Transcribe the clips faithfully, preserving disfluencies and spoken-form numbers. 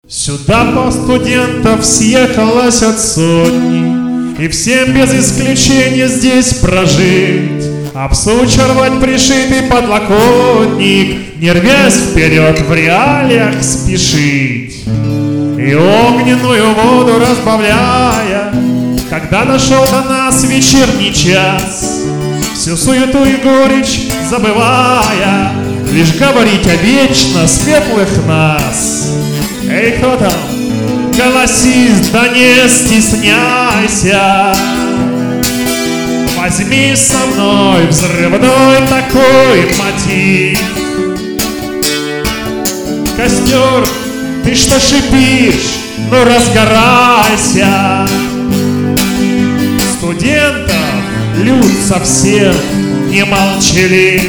Сюда по студентов съехалось от сотни, и всем без исключения здесь прожить. Обсучивать пришитый подлокотник, не рвясь вперед в реалиях спешить. И огненную воду разбавляя, когда дошел до нас вечерний час, всю суету и горечь забывая, лишь говорить о вечно светлых нас. Эй, кто там? Голосись, да не стесняйся. Возьми со мной взрывной такой мотив. Костер, ты что шипишь? Ну разгорайся. Студентов люд совсем не молчалив.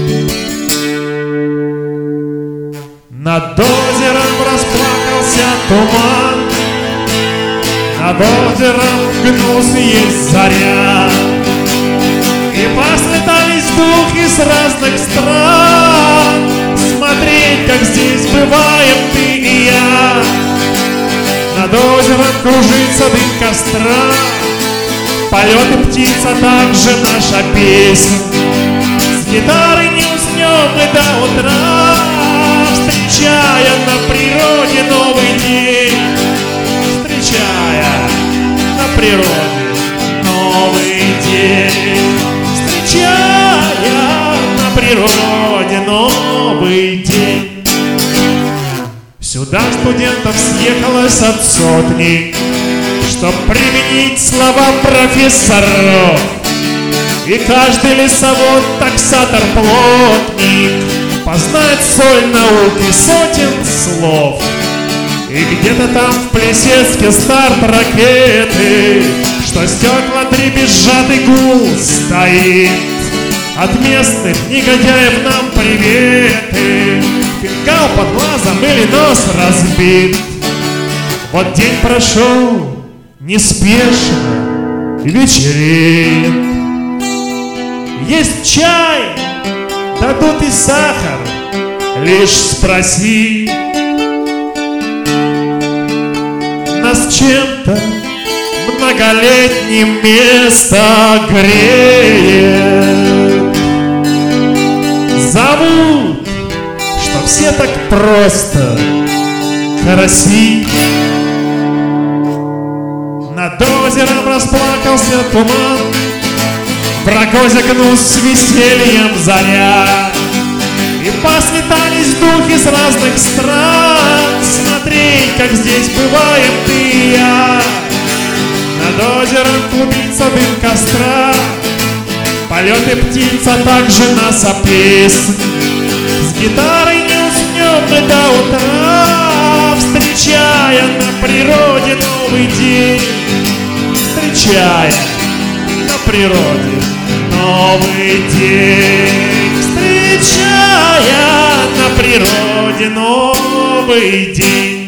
Над озером расплакался туман, над озером гнулся есть заря, и послетались духи с разных стран смотреть, как здесь бываем ты и я. Над озером кружится дым костра, полеты птиц, а также наша песня. С гитары не уснем мы до утра, встречая на природе новый день. Встречая на природе новый день. Встречая на природе новый день. Сюда студентов съехалось от сотни, чтоб применить слова профессоров. И каждый лесовод, таксатор, плотник познать соль науки сотен слов. И где-то там в Плесецке старт ракеты, что стекла дребезжат и гул стоит. От местных негодяев нам приветы, фингал под глазом или нос разбит. Вот день прошел неспешно, вечереет. Есть чай, дадут и сахар, лишь спроси. Нас чем-то многолетним место греет. Зовут, что все так просто караси. Над озером расплакался туман, в рогозе гнулась с весельем заря, и послетались духи с разных стран смотреть, как здесь бываем ты и я. Над озером клубится дым костра, полеты птиц, а также наша песня. С гитарой не уснем мы до утра, встречая на природе новый день. Встречая на природе новый день. Встречая на природе новый день.